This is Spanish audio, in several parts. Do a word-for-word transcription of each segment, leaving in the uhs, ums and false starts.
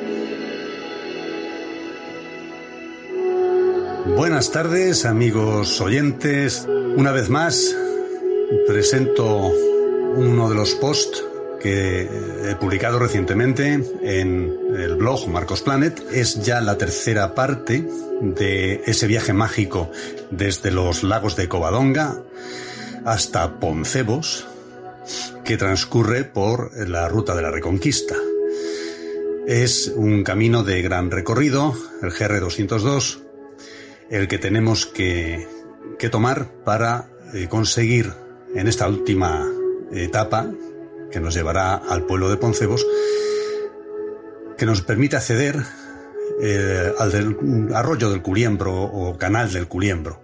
Buenas tardes, amigos oyentes. Una vez más presento uno de los posts que he publicado recientemente en el blog Marcos Planet. Es ya la tercera parte de ese viaje mágico desde los lagos de Covadonga hasta Poncebos, que transcurre por la ruta de la Reconquista. Es un camino de gran recorrido, el G R doscientos dos, el que tenemos que, que tomar para eh, conseguir en esta última etapa, que nos llevará al pueblo de Poncebos, que nos permite acceder eh, al del, arroyo del Culiembro o canal del Culiembro.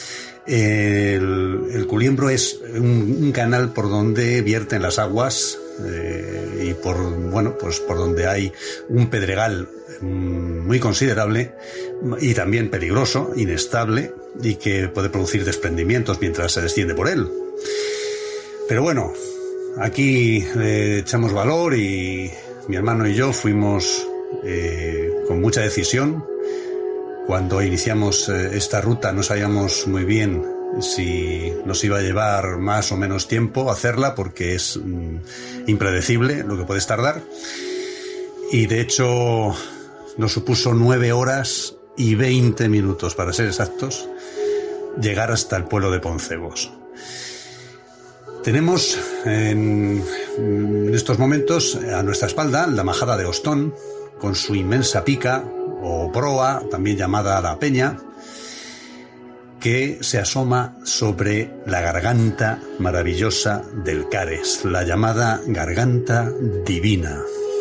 El, el Culiembro es un, un canal por donde vierten las aguas eh, y por, bueno, pues por donde hay un pedregal muy considerable y también peligroso, inestable, y que puede producir desprendimientos mientras se desciende por él. Pero bueno, aquí le echamos valor y mi hermano y yo fuimos eh, con mucha decisión. Cuando iniciamos eh, esta ruta no sabíamos muy bien si nos iba a llevar más o menos tiempo hacerla, porque es mm, impredecible lo que puedes tardar. Y de hecho nos supuso nueve horas y veinte minutos, para ser exactos, llegar hasta el pueblo de Poncebos. Tenemos en, en estos momentos a nuestra espalda la majada de Ostón, con su inmensa pica o proa, también llamada la Peña, que se asoma sobre la garganta maravillosa del Cares, la llamada Garganta Divina.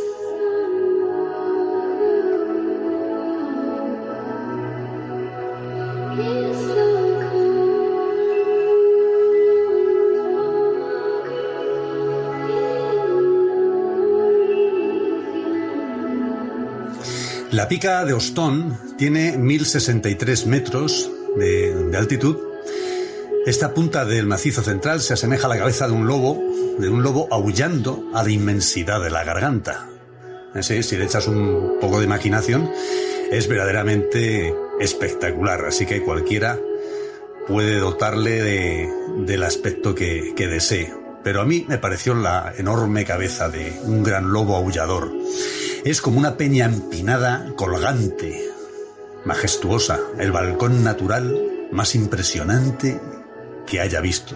La pica de Ostón tiene mil sesenta y tres metros de, de altitud. Esta punta del macizo central se asemeja a la cabeza de un lobo, de un lobo aullando a la inmensidad de la garganta. Sí, si le echas un poco de imaginación, es verdaderamente espectacular, así que cualquiera puede dotarle de, del aspecto que, que desee. Pero a mí me pareció la enorme cabeza de un gran lobo aullador. Es como una peña empinada, colgante, majestuosa, el balcón natural más impresionante que haya visto.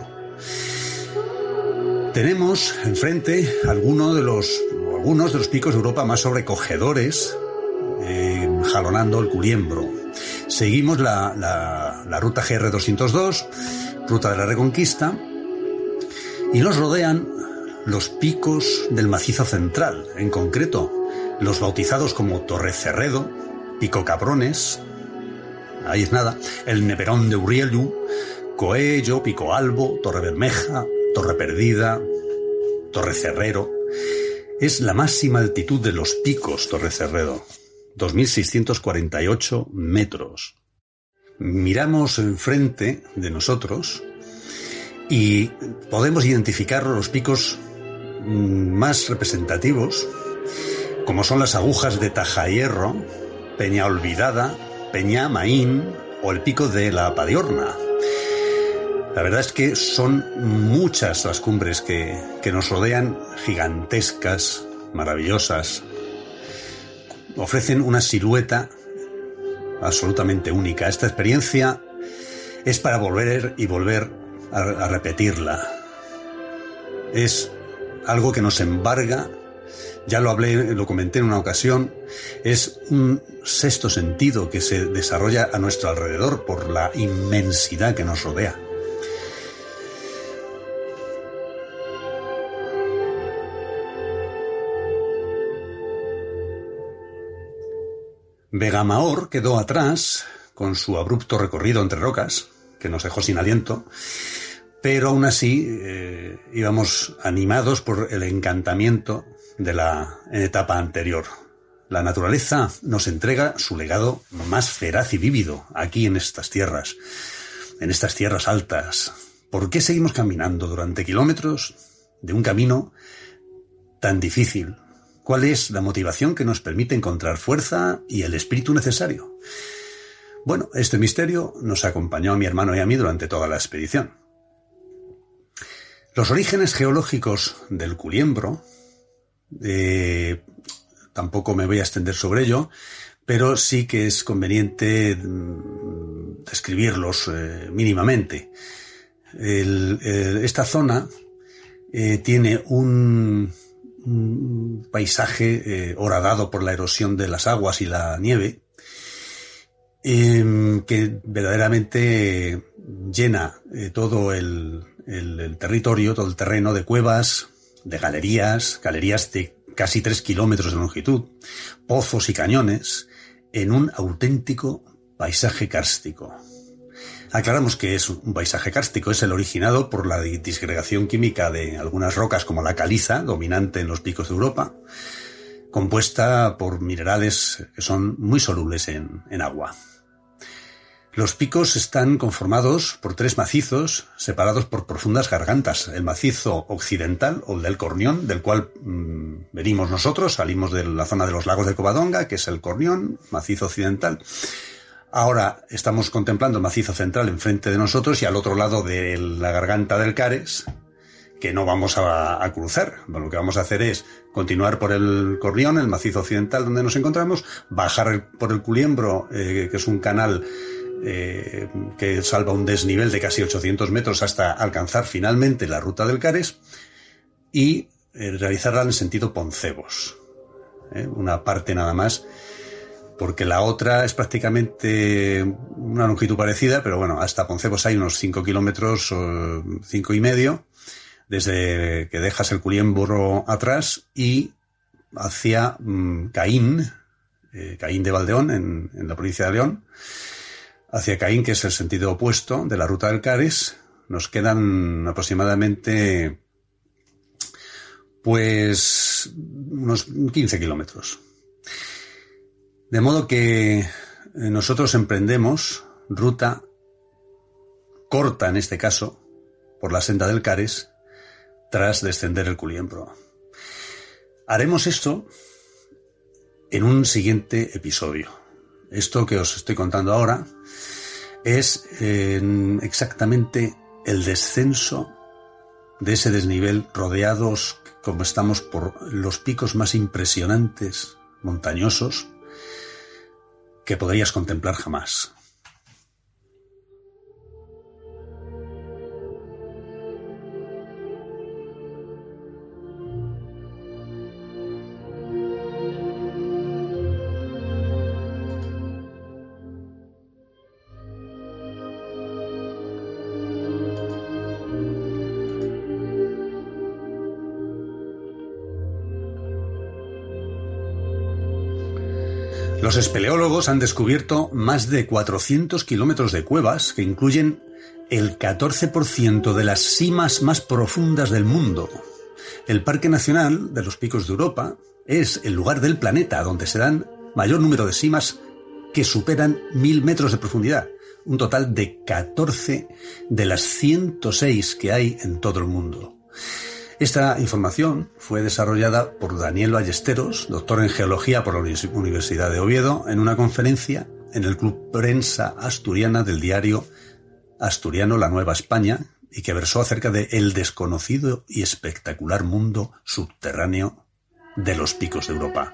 Tenemos enfrente algunos de los, algunos de los picos de Europa más sobrecogedores, eh, jalonando el Culiembro. Seguimos la, la, la ruta G R doscientos dos, ruta de la Reconquista, y nos rodean los picos del macizo central, en concreto los bautizados como Torre Cerredo, Pico Cabrones, ahí es nada, el Neverón de Urrielu, Coello, Pico Albo, Torre Bermeja, Torre Perdida, Torre Cerrero. Es la máxima altitud de los picos Torre Cerredo, dos mil seiscientos cuarenta y ocho metros. Miramos enfrente de nosotros y podemos identificar los picos más representativos, como son las agujas de Tajahierro, Peña Olvidada, Peña Maín o el pico de la Padiorna. La verdad es que son muchas las cumbres que, que nos rodean, gigantescas, maravillosas. Ofrecen una silueta absolutamente única. Esta experiencia es para volver y volver a, a repetirla. Es algo que nos embarga. Ya lo hablé, lo comenté en una ocasión, es un sexto sentido que se desarrolla a nuestro alrededor por la inmensidad que nos rodea. Vegamaor quedó atrás con su abrupto recorrido entre rocas, que nos dejó sin aliento, pero aún así eh, íbamos animados por el encantamiento de la etapa anterior. La naturaleza nos entrega su legado más feraz y vívido aquí en estas tierras, en estas tierras altas. ¿Por qué seguimos caminando durante kilómetros de un camino tan difícil, ¿Cuál es la motivación que nos permite encontrar fuerza y el espíritu necesario? Bueno, este misterio nos acompañó a mi hermano y a mí durante toda la expedición. Los orígenes geológicos del Culiembro, eh, tampoco me voy a extender sobre ello, pero sí que es conveniente describirlos eh, mínimamente. El, el, esta zona eh, tiene un, un paisaje eh, horadado por la erosión de las aguas y la nieve, eh, que verdaderamente llena eh, todo el, el, el territorio, todo el terreno de cuevas, de galerías, galerías de casi tres kilómetros de longitud, pozos y cañones, en un auténtico paisaje kárstico. Aclaramos que es un paisaje kárstico, es el originado por la disgregación química de algunas rocas como la caliza, dominante en los picos de Europa, compuesta por minerales que son muy solubles en, en agua. Los picos están conformados por tres macizos separados por profundas gargantas. El macizo occidental, o el del Cornión, del cual mmm, venimos nosotros, salimos de la zona de los lagos de Covadonga, que es el Cornión, macizo occidental. Ahora estamos contemplando el macizo central enfrente de nosotros y al otro lado de la garganta del Cares, que no vamos a, a cruzar. Bueno, lo que vamos a hacer es continuar por el Cornión, el macizo occidental donde nos encontramos, bajar el, por el Culiembro, eh, que es un canal Eh, que salva un desnivel de casi ochocientos metros hasta alcanzar finalmente la ruta del Cares y eh, realizarla en sentido Poncebos, ¿eh? Una parte nada más, porque la otra es prácticamente una longitud parecida, pero bueno, hasta Poncebos hay unos cinco kilómetros, cinco y medio, desde que dejas el Culiembro atrás y hacia mmm, Caín, eh, Caín de Valdeón, en, en la provincia de León, hacia Caín, que es el sentido opuesto de la ruta del Cares. Nos quedan aproximadamente pues unos quince kilómetros. De modo que nosotros emprendemos ruta corta, en este caso, por la senda del Cares, tras descender el Culiembro. Haremos esto en un siguiente episodio. Esto que os estoy contando ahora es eh, exactamente el descenso de ese desnivel, rodeados como estamos por los picos más impresionantes, montañosos, que podrías contemplar jamás. Los espeleólogos han descubierto más de cuatrocientos kilómetros de cuevas que incluyen el catorce por ciento de las simas más profundas del mundo. El Parque Nacional de los Picos de Europa es el lugar del planeta donde se dan mayor número de simas que superan mil metros de profundidad, un total de catorce de las ciento seis que hay en todo el mundo. Esta información fue desarrollada por Daniel Ballesteros, doctor en Geología por la Universidad de Oviedo, en una conferencia en el Club Prensa Asturiana del diario asturiano La Nueva España, y que versó acerca de el desconocido y espectacular mundo subterráneo de los Picos de Europa.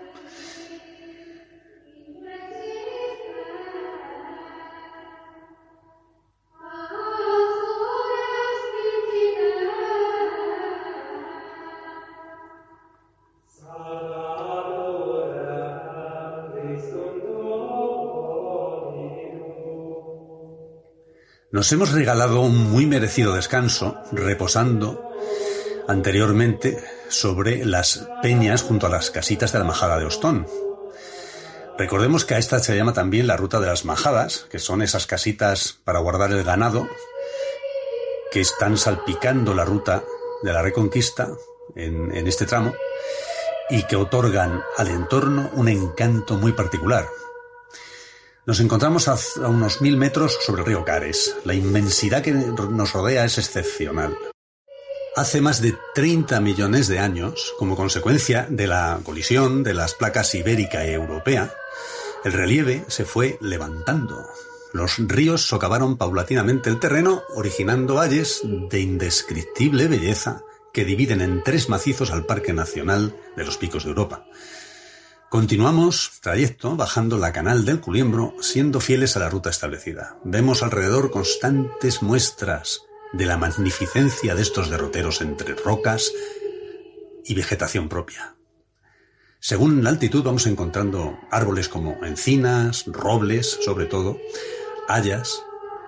Nos hemos regalado un muy merecido descanso reposando anteriormente sobre las peñas junto a las casitas de la Majada de Ostón. Recordemos que a esta se llama también la ruta de las majadas, que son esas casitas para guardar el ganado que están salpicando la ruta de la Reconquista en, en este tramo y que otorgan al entorno un encanto muy particular. Nos encontramos a, a unos mil metros sobre el río Cares. La inmensidad que nos rodea es excepcional. Hace más de treinta millones de años, como consecuencia de la colisión de las placas ibérica y europea, el relieve se fue levantando. Los ríos socavaron paulatinamente el terreno, originando valles de indescriptible belleza que dividen en tres macizos al Parque Nacional de los Picos de Europa. Continuamos trayecto bajando la Canal del Culiembro, siendo fieles a la ruta establecida. Vemos alrededor constantes muestras de la magnificencia de estos derroteros entre rocas y vegetación propia. Según la altitud vamos encontrando árboles como encinas, robles, sobre todo, hayas.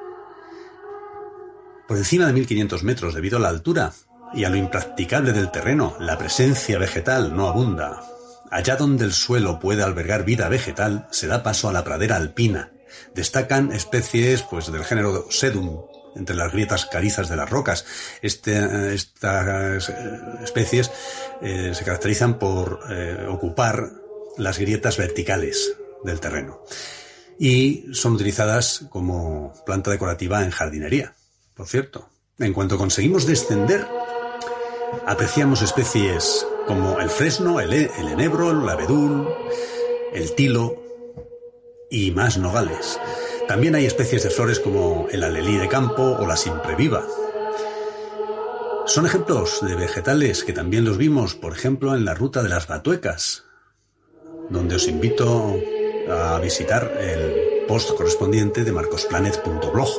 Por encima de mil quinientos metros, debido a la altura y a lo impracticable del terreno, la presencia vegetal no abunda. Allá donde el suelo puede albergar vida vegetal, se da paso a la pradera alpina. Destacan especies pues, del género Sedum, entre las grietas calizas de las rocas. Este, estas especies eh, se caracterizan por eh, ocupar las grietas verticales del terreno y son utilizadas como planta decorativa en jardinería, por cierto. En cuanto conseguimos descender, apreciamos especies como el fresno, el, el enebro, el abedul, el tilo y más nogales. También hay especies de flores como el alelí de campo o la siempreviva. Son ejemplos de vegetales que también los vimos, por ejemplo, en la ruta de las Batuecas, donde os invito a visitar el post correspondiente de marcosplanet punto blog.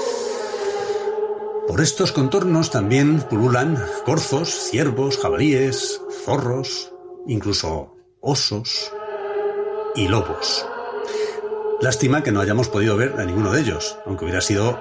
Por estos contornos también pululan corzos, ciervos, jabalíes, zorros, incluso osos y lobos. Lástima que no hayamos podido ver a ninguno de ellos, aunque hubiera sido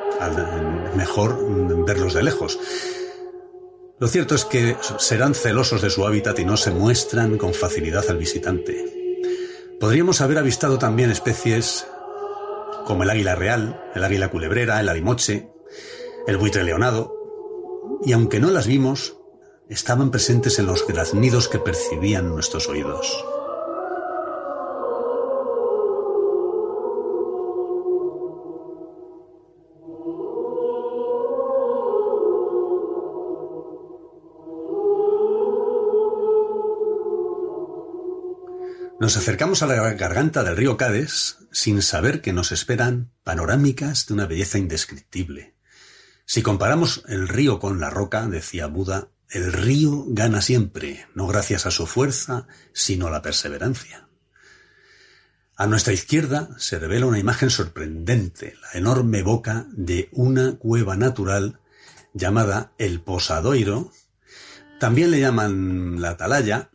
mejor verlos de lejos. Lo cierto es que serán celosos de su hábitat y no se muestran con facilidad al visitante. Podríamos haber avistado también especies como el águila real, el águila culebrera, el alimoche, el buitre leonado, y aunque no las vimos, estaban presentes en los graznidos que percibían nuestros oídos. Nos acercamos a la garganta del río Cádiz sin saber que nos esperan panorámicas de una belleza indescriptible. Si comparamos el río con la roca, decía Buda, el río gana siempre, no gracias a su fuerza, sino a la perseverancia. A nuestra izquierda se revela una imagen sorprendente, la enorme boca de una cueva natural llamada el Posadoiro. También le llaman la Atalaya.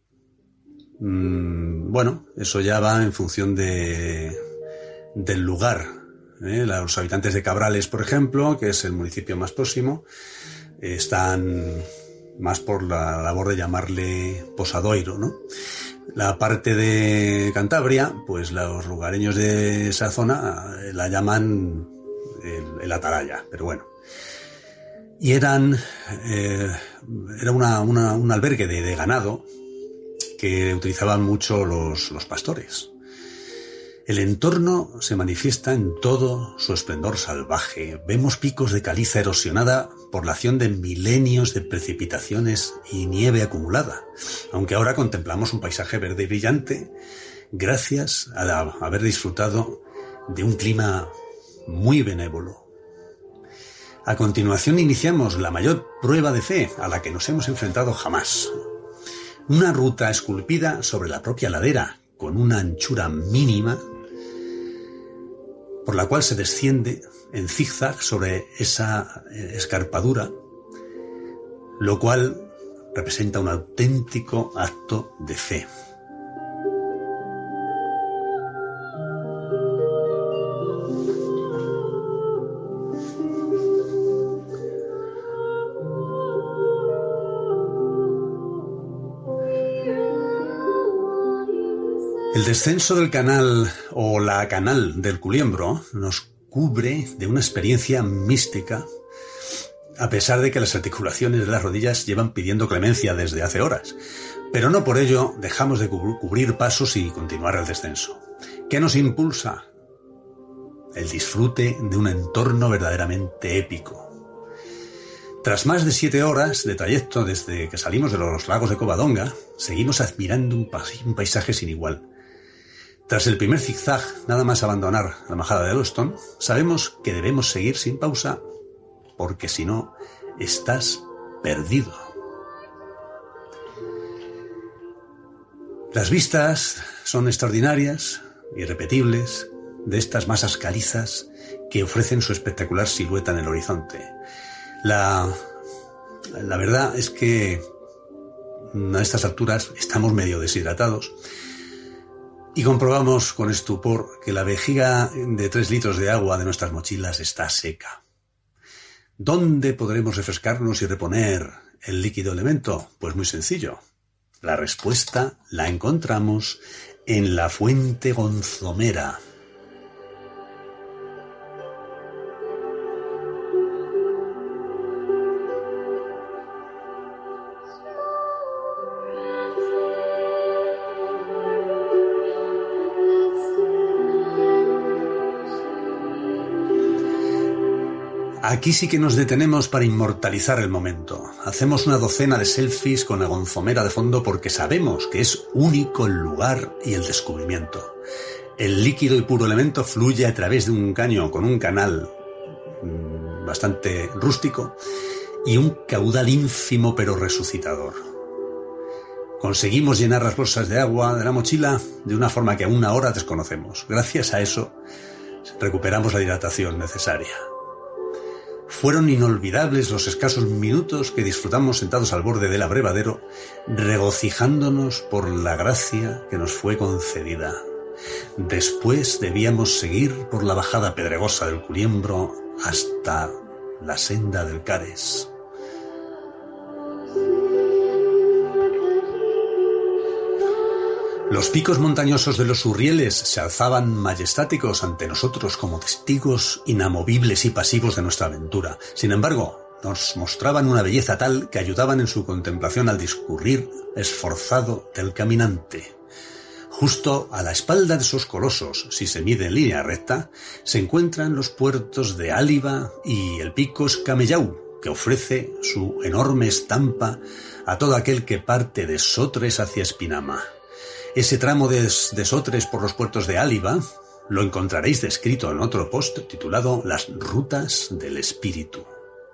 Bueno, eso ya va en función de, del lugar. ¿eh? Los habitantes de Cabrales, por ejemplo, que es el municipio más próximo, están más por la labor de llamarle Posadoiro, ¿no? La parte de Cantabria, pues los lugareños de esa zona la llaman el, el Atalaya, pero bueno. Y eran, eh, era una, una, un albergue de, de ganado que utilizaban mucho los, los pastores. El entorno se manifiesta en todo su esplendor salvaje. Vemos picos de caliza erosionada por la acción de milenios de precipitaciones y nieve acumulada, aunque ahora contemplamos un paisaje verde y brillante gracias a, la, a haber disfrutado de un clima muy benévolo. A continuación iniciamos la mayor prueba de fe a la que nos hemos enfrentado jamás. Una ruta esculpida sobre la propia ladera, con una anchura mínima, por la cual se desciende en zigzag sobre esa escarpadura, lo cual representa un auténtico acto de fe. El descenso del canal o la canal del Culiembro nos cubre de una experiencia mística, a pesar de que las articulaciones de las rodillas llevan pidiendo clemencia desde hace horas. Pero no por ello dejamos de cubrir pasos y continuar el descenso. ¿Qué nos impulsa? El disfrute de un entorno verdaderamente épico. Tras más de siete horas de trayecto desde que salimos de los lagos de Covadonga, seguimos admirando un, pais- un paisaje sin igual. Tras el primer zigzag, nada más abandonar la majada de Yellowstone, sabemos que debemos seguir sin pausa, porque si no, estás perdido. Las vistas son extraordinarias, irrepetibles, de estas masas calizas que ofrecen su espectacular silueta en el horizonte. La, la verdad es que a estas alturas estamos medio deshidratados y comprobamos con estupor que la vejiga de tres litros de agua de nuestras mochilas está seca. ¿Dónde podremos refrescarnos y reponer el líquido elemento? Pues muy sencillo. La respuesta la encontramos en la fuente Gonzomera. Aquí sí que nos detenemos para inmortalizar el momento. Hacemos una docena de selfies con la Gonzomera de fondo porque sabemos que es único el lugar y el descubrimiento. El líquido y puro elemento fluye a través de un caño con un canal mmm, bastante rústico y un caudal ínfimo pero resucitador. Conseguimos llenar las bolsas de agua de la mochila de una forma que aún ahora desconocemos. Gracias a eso recuperamos la hidratación necesaria. Fueron inolvidables los escasos minutos que disfrutamos sentados al borde del abrevadero, regocijándonos por la gracia que nos fue concedida. Después debíamos seguir por la bajada pedregosa del Culiembro hasta la senda del Cares. Los picos montañosos de los Urrieles se alzaban majestáticos ante nosotros como testigos inamovibles y pasivos de nuestra aventura. Sin embargo, nos mostraban una belleza tal que ayudaban en su contemplación al discurrir esforzado del caminante. Justo a la espalda de esos colosos, si se mide en línea recta, se encuentran los puertos de Áliva y el pico Escamellau, que ofrece su enorme estampa a todo aquel que parte de Sotres hacia Espinama. Ese tramo de, de Sotres por los puertos de Áliva lo encontraréis descrito en otro post titulado Las rutas del espíritu.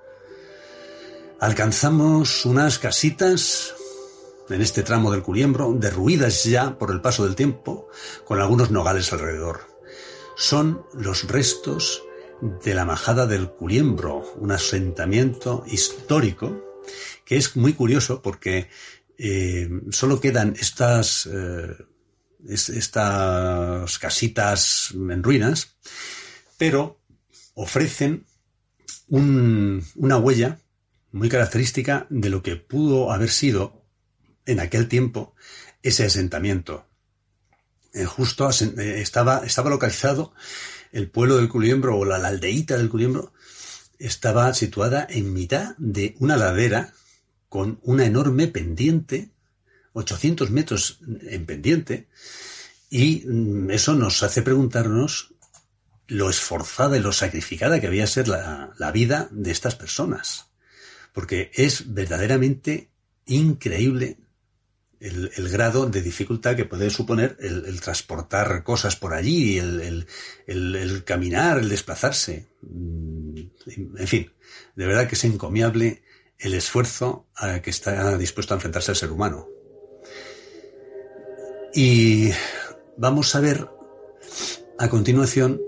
Alcanzamos unas casitas en este tramo del Culiembro, derruidas ya por el paso del tiempo, con algunos nogales alrededor. Son los restos de la majada del Culiembro, un asentamiento histórico que es muy curioso porque Eh, solo quedan estas, eh, es, estas casitas en ruinas, pero ofrecen un, una huella muy característica de lo que pudo haber sido en aquel tiempo ese asentamiento. Eh, justo asen- eh, estaba, estaba localizado el pueblo del Culiembro o la, la aldeíta del Culiembro, estaba situada en mitad de una ladera con una enorme pendiente, ochocientos metros en pendiente, y eso nos hace preguntarnos lo esforzada y lo sacrificada que había de ser la, la vida de estas personas, porque es verdaderamente increíble el, el grado de dificultad que puede suponer el, el transportar cosas por allí, el, el, el, el caminar, el desplazarse, en fin, de verdad que es encomiable el esfuerzo a que está dispuesto a enfrentarse el ser humano. Y vamos a ver a continuación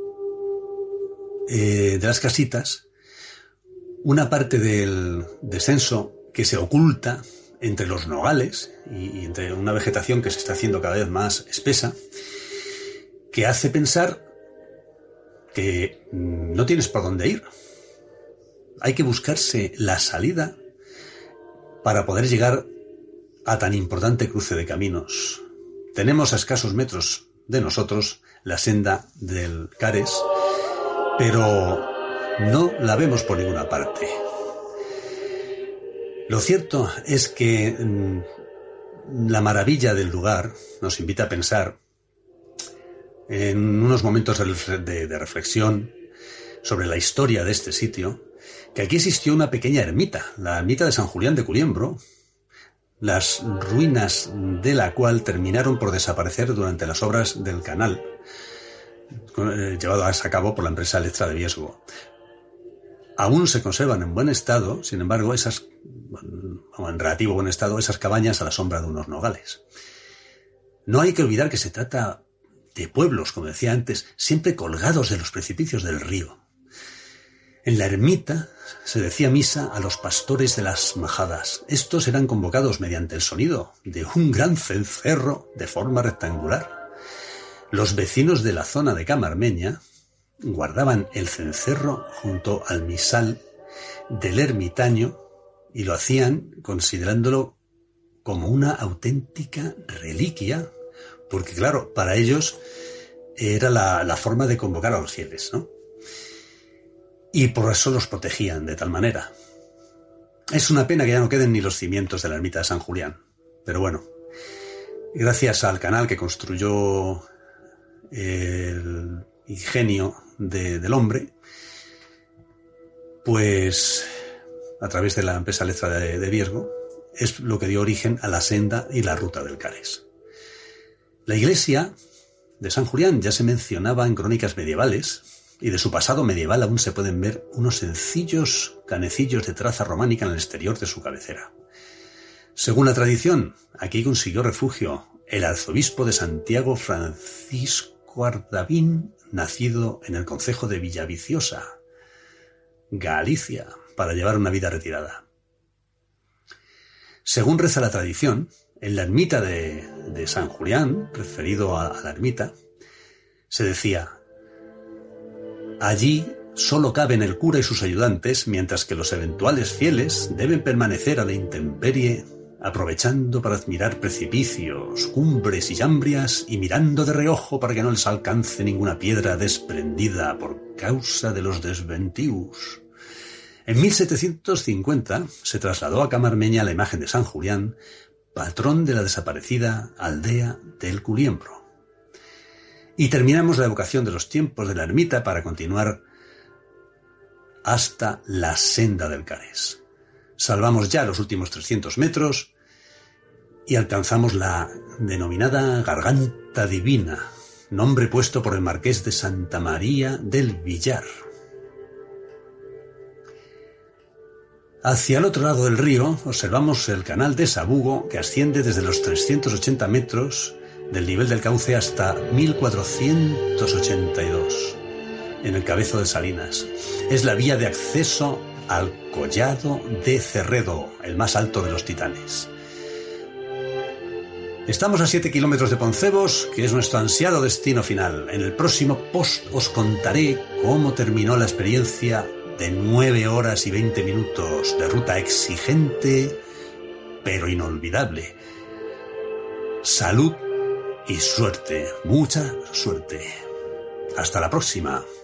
eh, de las casitas una parte del descenso que se oculta entre los nogales y, y entre una vegetación que se está haciendo cada vez más espesa, que hace pensar que no tienes por dónde ir. Hay que buscarse la salida para poder llegar a tan importante cruce de caminos. Tenemos a escasos metros de nosotros la senda del Cares, pero no la vemos por ninguna parte. Lo cierto es que mmm, la maravilla del lugar nos invita a pensar en unos momentos de, de, de reflexión sobre la historia de este sitio, que aquí existió una pequeña ermita, la ermita de San Julián de Culiembro, las ruinas de la cual terminaron por desaparecer durante las obras del canal, eh, llevadas a cabo por la empresa Electra de Biesgo. Aún se conservan en buen estado, sin embargo, esas, o en relativo buen estado, esas cabañas a la sombra de unos nogales. No hay que olvidar que se trata de pueblos, como decía antes, siempre colgados de los precipicios del río. En la ermita se decía misa a los pastores de las majadas. Estos eran convocados mediante el sonido de un gran cencerro de forma rectangular. Los vecinos de la zona de Camarmeña guardaban el cencerro junto al misal del ermitaño y lo hacían considerándolo como una auténtica reliquia, porque claro, para ellos era la, la forma de convocar a los fieles, ¿no? Y por eso los protegían de tal manera. Es una pena que ya no queden ni los cimientos de la ermita de San Julián, pero bueno, gracias al canal que construyó el ingenio de, del hombre, pues a través de la empresa Electra de, de Biesgo, es lo que dio origen a la senda y la ruta del Cares. La iglesia de San Julián ya se mencionaba en crónicas medievales, y de su pasado medieval aún se pueden ver unos sencillos canecillos de traza románica en el exterior de su cabecera. Según la tradición, aquí consiguió refugio el arzobispo de Santiago Francisco Ardavín, nacido en el concejo de Villaviciosa, Galicia, para llevar una vida retirada. Según reza la tradición, en la ermita de, de San Julián, referido a, a la ermita, se decía: allí solo caben el cura y sus ayudantes, mientras que los eventuales fieles deben permanecer a la intemperie, aprovechando para admirar precipicios, cumbres y llambrias y mirando de reojo para que no les alcance ninguna piedra desprendida por causa de los desventivos. En mil setecientos cincuenta se trasladó a Camarmeña la imagen de San Julián, patrón de la desaparecida aldea del Culiembro. Y terminamos la evocación de los tiempos de la ermita para continuar hasta la senda del Cares. Salvamos ya los últimos trescientos metros y alcanzamos la denominada Garganta Divina, nombre puesto por el marqués de Santa María del Villar. Hacia el otro lado del río observamos el canal de Sabugo, que asciende desde los trescientos ochenta metros del nivel del cauce hasta mil cuatrocientos ochenta y dos, en el Cabezo de Salinas. Es la vía de acceso al Collado de Cerredo, el más alto de los Titanes. Estamos a siete kilómetros de Poncebos, que es nuestro ansiado destino final. En el próximo post os contaré cómo terminó la experiencia de nueve horas y veinte minutos de ruta exigente, pero inolvidable. Salud y suerte, mucha suerte. Hasta la próxima.